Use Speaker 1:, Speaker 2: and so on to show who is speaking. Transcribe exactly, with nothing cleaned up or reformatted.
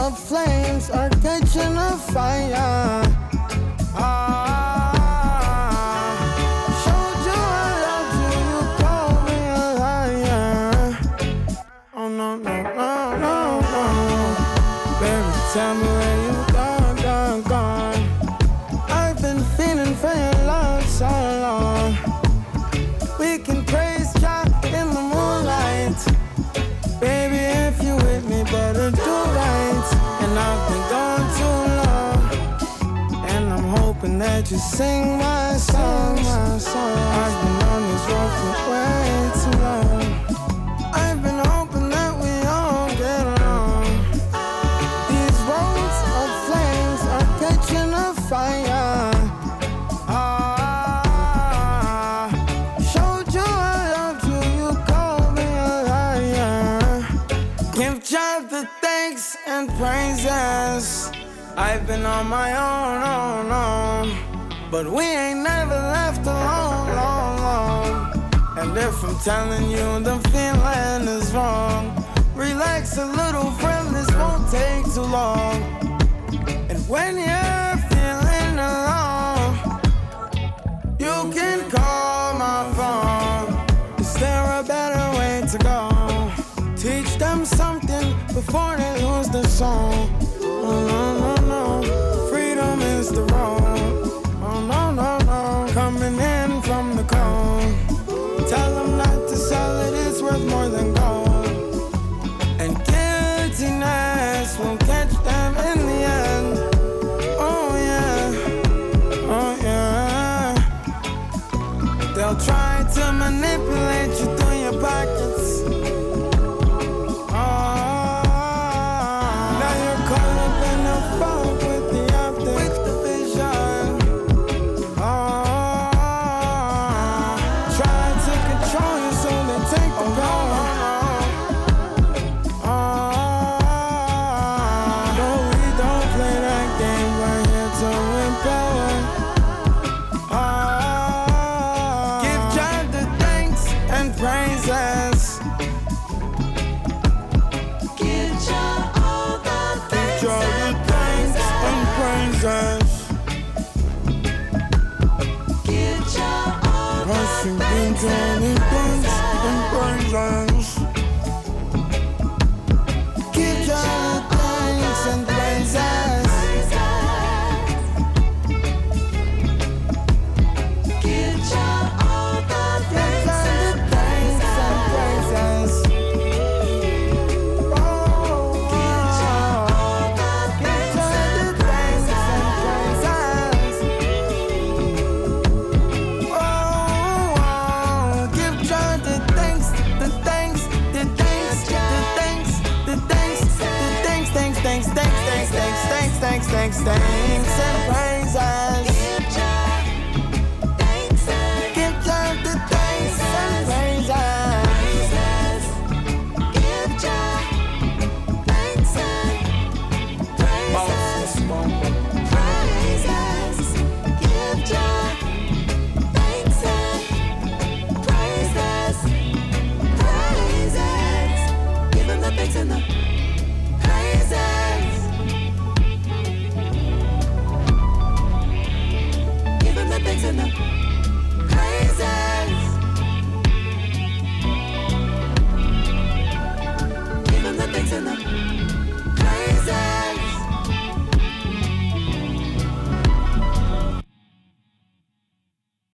Speaker 1: of flames are catching a fire. Ah, showed you I loved you, you called me a liar. Oh no, no, no, no, no. Baby, tell me where you gone, gone, gone. I've been feeling for your love so long. We can praise God in the moonlight. Baby, if you with me, better do right. And I've been gone too long, and I'm hoping that you sing my songs. My song. I've been on this road for way too long. I've been hoping that we all get along. These roads of flames are catching a fire. Ah, showed you I loved you, you called me a liar. Give God the thanks and praises. I've been on my own, own, own, but we ain't never left alone, long, long. And if I'm telling you the feeling is wrong, relax a little, friend, this won't take too long. And when you're feeling alone, you can call my phone. Is there a better way to go? Teach them something before they lose their song. Oh no, no, no, freedom is the road. Oh no, no, no, coming in from the cold. Tell them not to sell it, it's worth more than gold. And guiltiness will catch them in the end. Oh yeah, oh yeah. They'll try to manipulate you through your pockets. Thanks, thanks, thanks, and